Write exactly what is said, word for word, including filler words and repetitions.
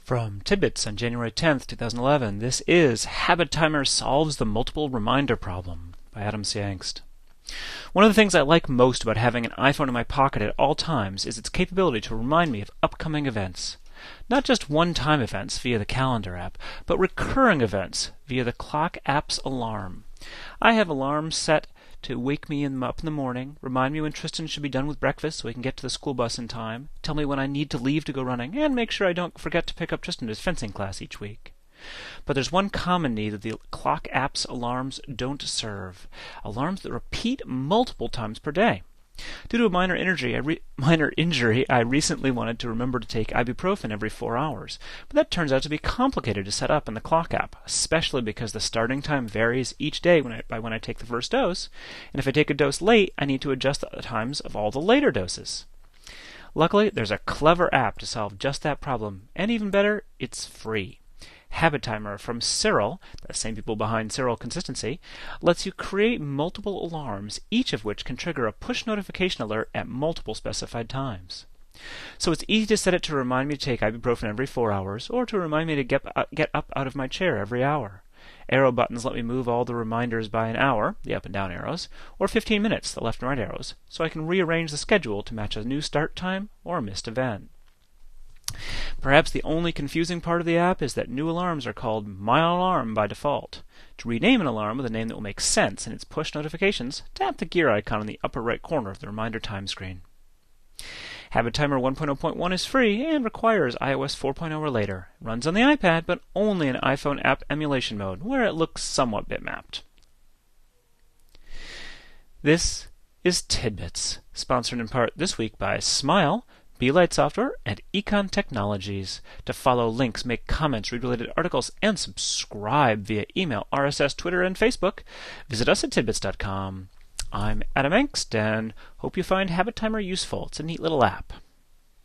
From Tidbits on January tenth, two thousand eleven, this is Habit Timer Solves the Multiple Reminder Problem by Adam C. Engst. One of the things I like most about having an iPhone in my pocket at all times is its capability to remind me of upcoming events. Not just one-time events via the calendar app, but recurring events via the clock app's alarm. I have alarms set to wake me in, up in the morning, remind me when Tristan should be done with breakfast so he can get to the school bus in time, tell me when I need to leave to go running, and make sure I don't forget to pick up Tristan to his fencing class each week. But there's one common need that the clock app's alarms don't serve: alarms that repeat multiple times per day. Due to a minor injury, I re- minor injury, I recently wanted to remember to take ibuprofen every four hours, but that turns out to be complicated to set up in the clock app, especially because the starting time varies each day when I, by when I take the first dose, and if I take a dose late, I need to adjust the times of all the later doses. Luckily, there's a clever app to solve just that problem, and even better, it's free. Habit Timer from Cyril, the same people behind Cyril Consistency, lets you create multiple alarms, each of which can trigger a push notification alert at multiple specified times. So it's easy to set it to remind me to take ibuprofen every four hours, or to remind me to get, uh, get up out of my chair every hour. Arrow buttons let me move all the reminders by an hour, the up and down arrows, or fifteen minutes, the left and right arrows, so I can rearrange the schedule to match a new start time or a missed event. Perhaps the only confusing part of the app is that new alarms are called My Alarm by default. To rename an alarm with a name that will make sense in its push notifications, tap the gear icon in the upper right corner of the reminder time screen. Habit Timer one point oh point one is free and requires i O S four point oh or later. It runs on the iPad, but only in iPhone app emulation mode, where it looks somewhat bitmapped. This is Tidbits, sponsored in part this week by Smile, Beelight Software, and Econ Technologies. To follow links, make comments, read related articles, and subscribe via email, R S S, Twitter, and Facebook, visit us at tidbits dot com. I'm Adam Engst, and hope you find Habit Timer useful. It's a neat little app.